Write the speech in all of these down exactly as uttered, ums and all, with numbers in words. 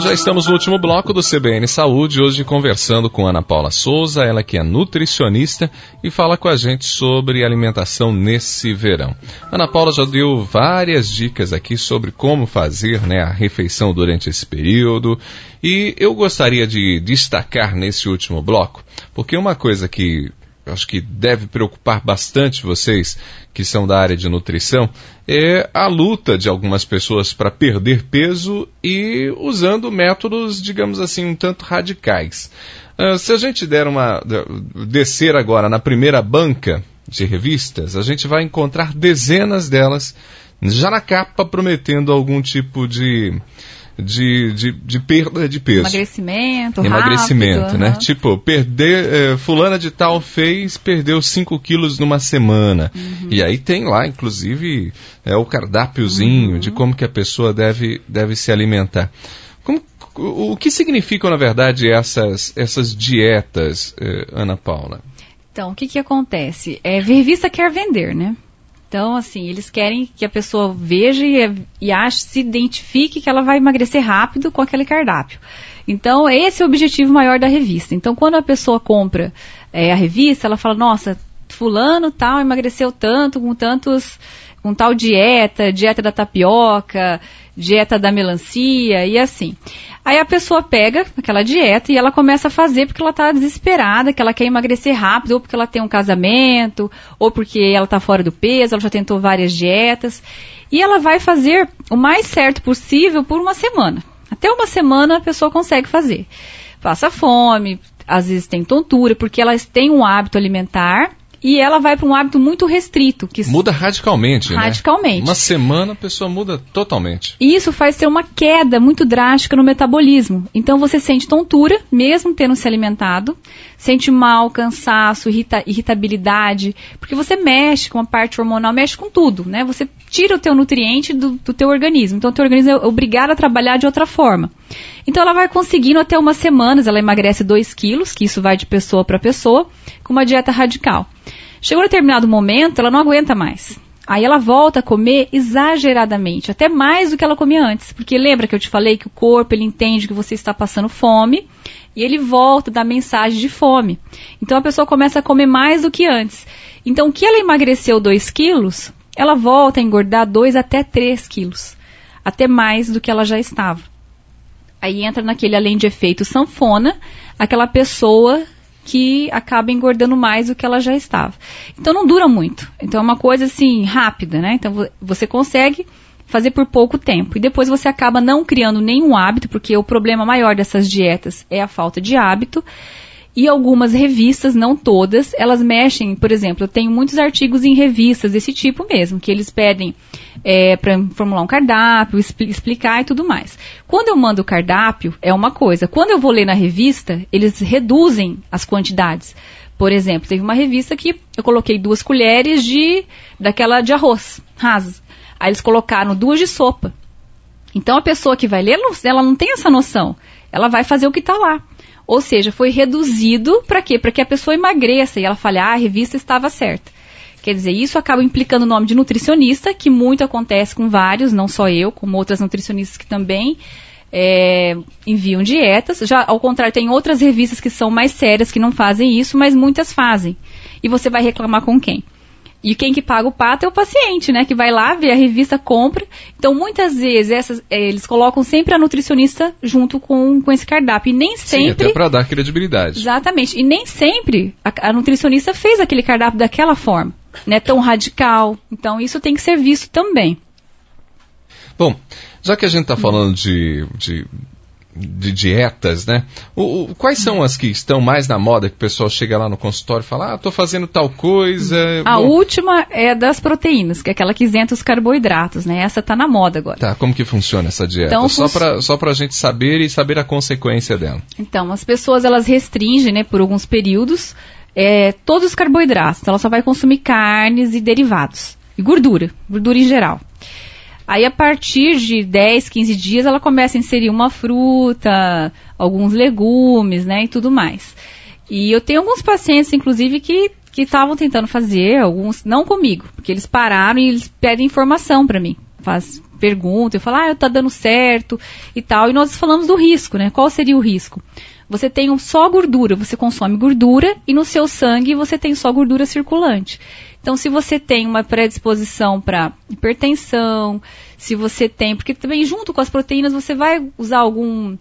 Já estamos no último bloco do C B N Saúde, hoje conversando com Ana Paula Souza, ela que é nutricionista e fala com a gente sobre alimentação nesse verão. Ana Paula já deu várias dicas aqui sobre como fazer, né, a refeição durante esse período, e eu gostaria de destacar nesse último bloco, porque uma coisa que acho que deve preocupar bastante vocês que são da área de nutrição, é a luta de algumas pessoas para perder peso e usando métodos, digamos assim, um tanto radicais. Uh, se a gente der uma, descer agora na primeira banca de revistas, a gente vai encontrar dezenas delas já na capa prometendo algum tipo de... De, de, de perda de peso. Emagrecimento, Emagrecimento, rápido, né? Uhum. Tipo, perder, eh, fulana de tal fez, perdeu cinco quilos numa semana. Uhum. E aí tem lá, inclusive, é, o cardápiozinho uhum. de como que a pessoa deve, deve se alimentar. Como, o, o que significam, na verdade, essas, essas dietas, eh, Ana Paula? Então, o que que acontece? É, revista quer vender, né? Então, assim, eles querem que a pessoa veja e, e ache, se identifique que ela vai emagrecer rápido com aquele cardápio. Então, esse é o objetivo maior da revista. Então, quando a pessoa compra é, a revista, ela fala, nossa, fulano tal emagreceu tanto, com tantos, com tal dieta, dieta da tapioca, dieta da melancia e assim. Aí a pessoa pega aquela dieta e ela começa a fazer porque ela está desesperada, que ela quer emagrecer rápido, ou porque ela tem um casamento, ou porque ela está fora do peso, ela já tentou várias dietas. E ela vai fazer o mais certo possível por uma semana. Até uma semana a pessoa consegue fazer. Passa fome, às vezes tem tontura, porque elas têm um hábito alimentar. E ela vai para um hábito muito restrito. Que muda radicalmente, radicalmente, né? Uma semana a pessoa muda totalmente. E isso faz ter uma queda muito drástica no metabolismo. Então você sente tontura, mesmo tendo se alimentado. Sente mal, cansaço, irrita, irritabilidade. Porque você mexe com a parte hormonal, mexe com tudo, né? Você tira o teu nutriente do, do teu organismo. Então o teu organismo é obrigado a trabalhar de outra forma. Então ela vai conseguindo até umas semanas, ela emagrece dois quilos, que isso vai de pessoa para pessoa, com uma dieta radical. Chegou a determinado momento, ela não aguenta mais. Aí ela volta a comer exageradamente, até mais do que ela comia antes. Porque lembra que eu te falei que o corpo, ele entende que você está passando fome, e ele volta a dar mensagem de fome. Então a pessoa começa a comer mais do que antes. Então o que ela emagreceu dois quilos, ela volta a engordar dois até três quilos. Até mais do que ela já estava. Aí entra naquele, além de efeito sanfona, aquela pessoa que acaba engordando mais do que ela já estava. Então não dura muito. Então é uma coisa assim, rápida, né? Então você consegue fazer por pouco tempo. E depois você acaba não criando nenhum hábito, porque o problema maior dessas dietas é a falta de hábito. E algumas revistas, não todas, elas mexem, por exemplo, eu tenho muitos artigos em revistas desse tipo mesmo, que eles pedem é, para formular um cardápio, expl- explicar e tudo mais. Quando eu mando o cardápio, é uma coisa. Quando eu vou ler na revista, eles reduzem as quantidades. Por exemplo, teve uma revista que eu coloquei duas colheres de, daquela de arroz, rasas. Aí eles colocaram duas de sopa. Então a pessoa que vai ler, ela não tem essa noção. Ela vai fazer o que está lá. Ou seja, foi reduzido para quê? Para que a pessoa emagreça e ela fale, ah, a revista estava certa. Quer dizer, isso acaba implicando o nome de nutricionista, que muito acontece com vários, não só eu, como outras nutricionistas que também é, enviam dietas. Já, ao contrário, tem outras revistas que são mais sérias, que não fazem isso, mas muitas fazem. E você vai reclamar com quem? E quem que paga o pato é o paciente, né? Que vai lá, vê a revista, compra. Então, muitas vezes, essas, é, eles colocam sempre a nutricionista junto com, com esse cardápio. E nem sempre... Sim, até para dar credibilidade. Exatamente. E nem sempre a, a nutricionista fez aquele cardápio daquela forma, né? Tão radical. Então, isso tem que ser visto também. Bom, já que a gente está falando de... de... de dietas, né? O, o, quais são as que estão mais na moda, que o pessoal chega lá no consultório e fala, ah, tô fazendo tal coisa... A Bom, última é das proteínas, que é aquela que isenta os carboidratos, né? Essa tá na moda agora. Tá, como que funciona essa dieta? Então, só fun... para só pra gente saber e saber a consequência dela. Então, as pessoas, elas restringem, né, por alguns períodos, é, todos os carboidratos. Então, ela só vai consumir carnes e derivados. E gordura, gordura em geral. Aí, a partir de dez, quinze dias, ela começa a inserir uma fruta, alguns legumes, né, e tudo mais. E eu tenho alguns pacientes, inclusive, que que estavam tentando fazer, alguns, não comigo, porque eles pararam e eles pedem informação para mim. Faz, perguntam, eu falo, ah, tá dando certo e tal. E nós falamos do risco, né? Qual seria o risco? Você tem só gordura, você consome gordura e no seu sangue você tem só gordura circulante. Então, se você tem uma predisposição para hipertensão, se você tem, porque também junto com as proteínas você vai usar algum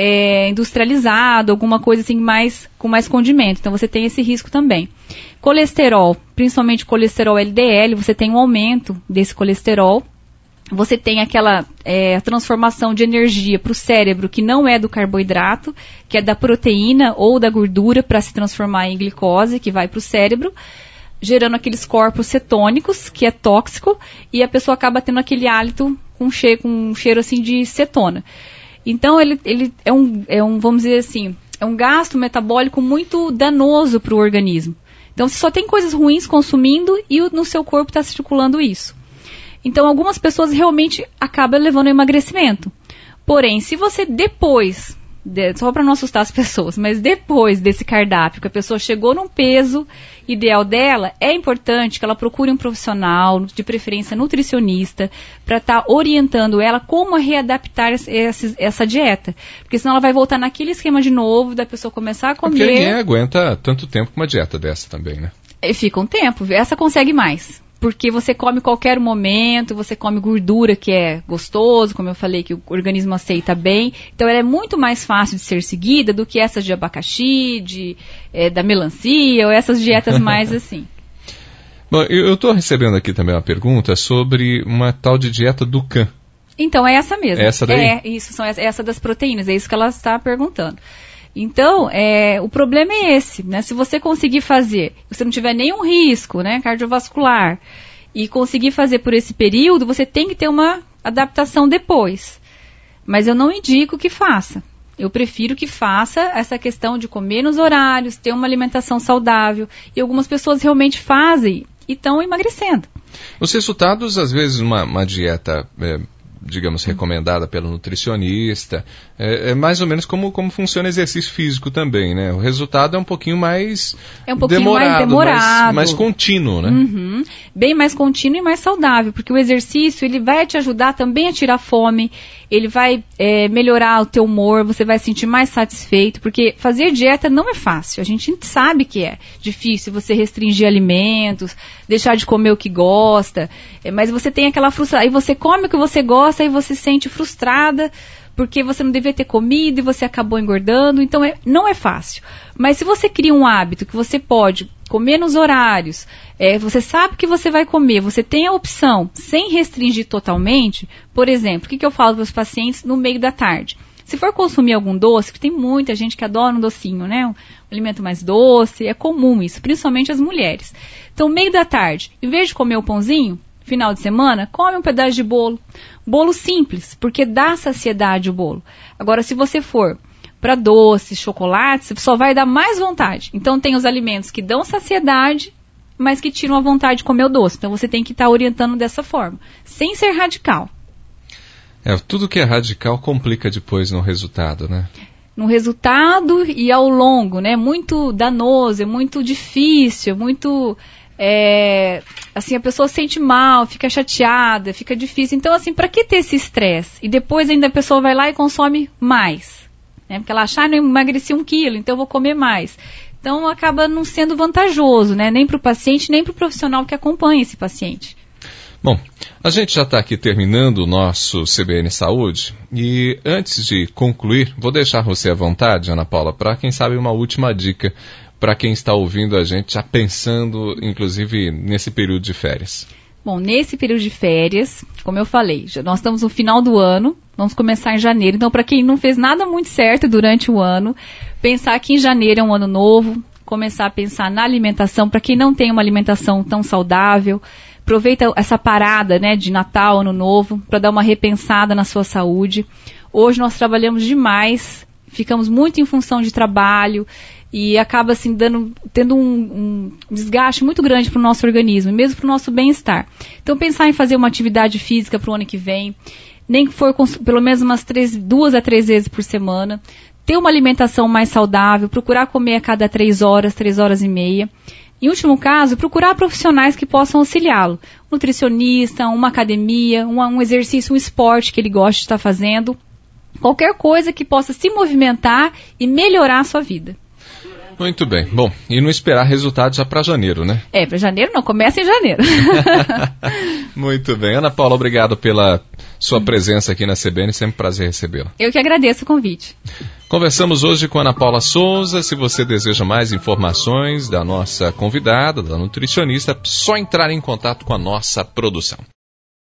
é, industrializado, alguma coisa assim mais, com mais condimento. Então, você tem esse risco também. Colesterol, principalmente colesterol L D L, você tem um aumento desse colesterol. Você tem aquela é, transformação de energia para o cérebro que não é do carboidrato, que é da proteína ou da gordura para se transformar em glicose, que vai para o cérebro, gerando aqueles corpos cetônicos, que é tóxico, e a pessoa acaba tendo aquele hálito com cheiro, com um cheiro assim de cetona. Então, ele, ele é, um, é um, vamos dizer assim, é um gasto metabólico muito danoso para o organismo. Então, você só tem coisas ruins consumindo e no seu corpo está circulando isso. Então, algumas pessoas realmente acabam levando ao emagrecimento. Porém, se você depois, de, só para não assustar as pessoas, mas depois desse cardápio, que a pessoa chegou num peso ideal dela, é importante que ela procure um profissional, de preferência nutricionista, para estar tá orientando ela como readaptar essa, essa dieta. Porque senão ela vai voltar naquele esquema de novo, da pessoa começar a comer... Porque ninguém aguenta tanto tempo com uma dieta dessa também, né? E fica um tempo, essa consegue mais. Porque você come qualquer momento, você come gordura que é gostoso, como eu falei, que o organismo aceita bem. Então, ela é muito mais fácil de ser seguida do que essas de abacaxi, de, é, da melancia, ou essas dietas mais assim. Bom, eu estou recebendo aqui também uma pergunta sobre uma tal de dieta Dukan. Então, é essa mesmo. É essa daí? É, isso, são essa, essa das proteínas, é isso que ela está perguntando. Então, é, o problema é esse, né? Se você conseguir fazer, você não tiver nenhum risco, né, cardiovascular, e conseguir fazer por esse período, você tem que ter uma adaptação depois. Mas eu não indico que faça. Eu prefiro que faça essa questão de comer nos horários, ter uma alimentação saudável. E algumas pessoas realmente fazem e estão emagrecendo. Os resultados, às vezes, uma, uma dieta... É... digamos, recomendada pelo nutricionista, é, é mais ou menos como, como funciona exercício físico também, né? O resultado é um pouquinho mais é um pouquinho demorado, mais demorado, mais, mais contínuo, né? Uhum. Bem mais contínuo e mais saudável, porque o exercício, ele vai te ajudar também a tirar fome, ele vai é, melhorar o teu humor, você vai se sentir mais satisfeito, porque fazer dieta não é fácil, a gente sabe que é difícil você restringir alimentos, deixar de comer o que gosta, é, mas você tem aquela frustração, aí você come o que você gosta e você se sente frustrada, porque você não devia ter comido e você acabou engordando, então é, não é fácil. Mas se você cria um hábito que você pode comer nos horários, é, você sabe que você vai comer, você tem a opção, sem restringir totalmente, por exemplo, o que, que eu falo para os pacientes no meio da tarde? Se for consumir algum doce, que tem muita gente que adora um docinho, né? Um alimento mais doce, é comum isso, principalmente as mulheres. Então, meio da tarde, em vez de comer o pãozinho, final de semana, come um pedaço de bolo. Bolo simples, porque dá saciedade o bolo. Agora, se você for para doces, chocolates, só vai dar mais vontade. Então, tem os alimentos que dão saciedade, mas que tiram a vontade de comer o doce. Então, você tem que estar orientando dessa forma, sem ser radical. É, tudo que é radical complica depois no resultado, né? No resultado e ao longo, né? Muito danoso, é muito difícil, é muito... É, assim, a pessoa sente mal, fica chateada, fica difícil. Então, assim, para que ter esse estresse? E depois ainda a pessoa vai lá e consome mais. Né? Porque ela acha, ah, não emagreci um quilo, então eu vou comer mais. Então, acaba não sendo vantajoso, né? Nem para o paciente, nem para o profissional que acompanha esse paciente. Bom, a gente já está aqui terminando o nosso C B N Saúde. E antes de concluir, vou deixar você à vontade, Ana Paula, para quem sabe uma última dica para quem está ouvindo a gente, já pensando, inclusive, nesse período de férias. Bom, nesse período de férias, como eu falei, já, nós estamos no final do ano, vamos começar em janeiro. Então, para quem não fez nada muito certo durante o ano, pensar que em janeiro é um ano novo, começar a pensar na alimentação, para quem não tem uma alimentação tão saudável, aproveita essa parada, né, de Natal, Ano Novo, para dar uma repensada na sua saúde. Hoje nós trabalhamos demais, ficamos muito em função de trabalho, e acaba assim dando, tendo um, um desgaste muito grande para o nosso organismo, mesmo para o nosso bem-estar. Então pensar em fazer uma atividade física para o ano que vem, nem que for pelo menos umas três, duas a três vezes por semana, ter uma alimentação mais saudável, procurar comer a cada três horas, três horas e meia, Em último caso, procurar profissionais que possam auxiliá-lo. Um nutricionista, uma academia, um, um exercício, um esporte que ele gosta de estar fazendo. Qualquer coisa que possa se movimentar e melhorar a sua vida. Muito bem. Bom, e não esperar resultados já para janeiro, né? É, para janeiro não, começa em janeiro. Muito bem. Ana Paula, obrigado pela sua presença aqui na C B N, sempre um prazer recebê-la. Eu que agradeço o convite. Conversamos hoje com Ana Paula Souza. Se você deseja mais informações da nossa convidada, da nutricionista, é só entrar em contato com a nossa produção.